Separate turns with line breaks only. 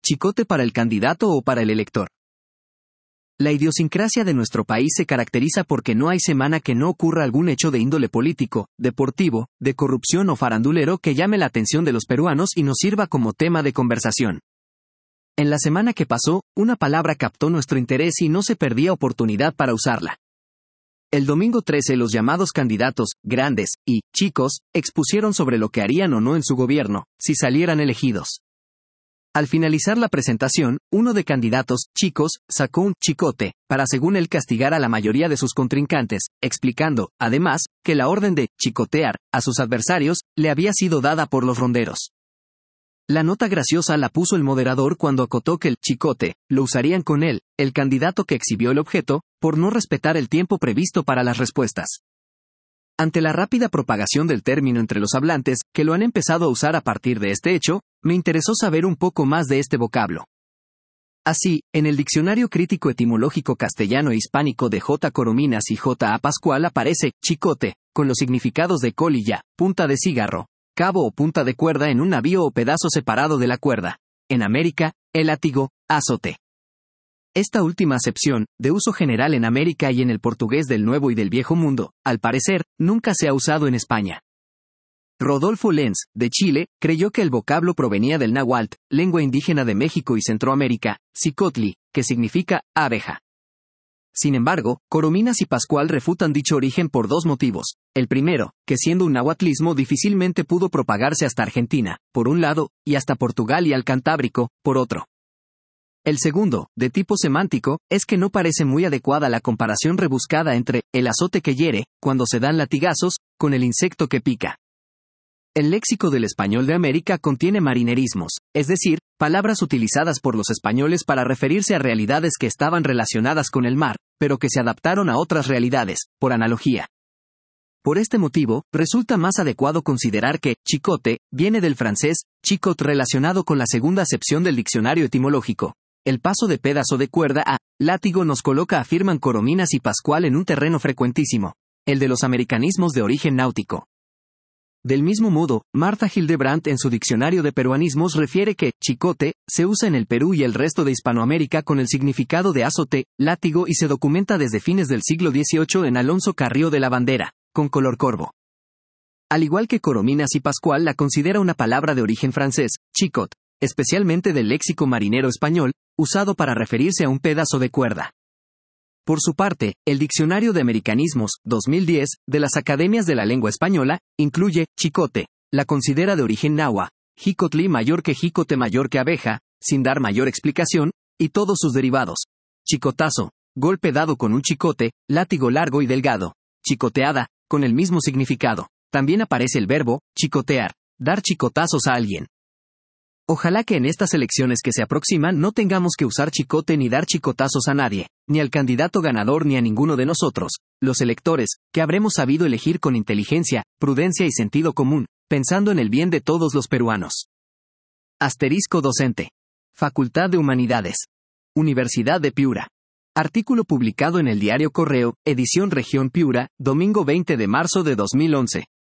¿chicote para el candidato o para el elector? La idiosincrasia de nuestro país se caracteriza porque no hay semana que no ocurra algún hecho de índole político, deportivo, de corrupción o farandulero que llame la atención de los peruanos y nos sirva como tema de conversación. En la semana que pasó, una palabra captó nuestro interés y no se perdía oportunidad para usarla. El domingo 13 los llamados candidatos, grandes, y, chicos, expusieron sobre lo que harían o no en su gobierno, si salieran elegidos. Al finalizar la presentación, uno de candidatos, chicos, sacó un chicote, para según él castigar a la mayoría de sus contrincantes, explicando, además, que la orden de chicotear a sus adversarios le había sido dada por los ronderos. La nota graciosa la puso el moderador cuando acotó que el chicote lo usarían con él, el candidato que exhibió el objeto, por no respetar el tiempo previsto para las respuestas. Ante la rápida propagación del término entre los hablantes, que lo han empezado a usar a partir de este hecho, me interesó saber un poco más de este vocablo. Así, en el Diccionario Crítico Etimológico Castellano e Hispánico de J. Corominas y J. A. Pascual aparece chicote, con los significados de colilla, punta de cigarro, cabo o punta de cuerda en un navío o pedazo separado de la cuerda. En América, el látigo, azote. Esta última acepción, de uso general en América y en el portugués del Nuevo y del Viejo Mundo, al parecer, nunca se ha usado en España. Rodolfo Lenz, de Chile, creyó que el vocablo provenía del náhuatl, lengua indígena de México y Centroamérica, xicotli, que significa abeja. Sin embargo, Corominas y Pascual refutan dicho origen por dos motivos. El primero, que siendo un nahuatlismo difícilmente pudo propagarse hasta Argentina, por un lado, y hasta Portugal y al Cantábrico, por otro. El segundo, de tipo semántico, es que no parece muy adecuada la comparación rebuscada entre el azote que hiere, cuando se dan latigazos, con el insecto que pica. El léxico del español de América contiene marinerismos, es decir, palabras utilizadas por los españoles para referirse a realidades que estaban relacionadas con el mar, pero que se adaptaron a otras realidades, por analogía. Por este motivo, resulta más adecuado considerar que chicote viene del francés chicot relacionado con la segunda acepción del diccionario etimológico. El paso de pedazo de cuerda a látigo nos coloca, afirman Corominas y Pascual, en un terreno frecuentísimo, el de los americanismos de origen náutico. Del mismo modo, Martha Hildebrandt en su diccionario de peruanismos refiere que chicote se usa en el Perú y el resto de Hispanoamérica con el significado de azote, látigo y se documenta desde fines del siglo XVIII en Alonso Carrió de la Bandera, con color corvo. Al igual que Corominas y Pascual la considera una palabra de origen francés, chicot, especialmente del léxico marinero español, usado para referirse a un pedazo de cuerda. Por su parte, el Diccionario de Americanismos, 2010, de las Academias de la Lengua Española, incluye chicote, la considera de origen náhuatl, jicotli mayor que abeja, sin dar mayor explicación, y todos sus derivados. Chicotazo, golpe dado con un chicote, látigo largo y delgado. Chicoteada, con el mismo significado. También aparece el verbo chicotear, dar chicotazos a alguien. Ojalá que en estas elecciones que se aproximan no tengamos que usar chicote ni dar chicotazos a nadie, ni al candidato ganador ni a ninguno de nosotros, los electores, que habremos sabido elegir con inteligencia, prudencia y sentido común, pensando en el bien de todos los peruanos. Asterisco docente. Facultad de Humanidades. Universidad de Piura. Artículo publicado en el diario Correo, edición Región Piura, domingo 20 de marzo de 2011.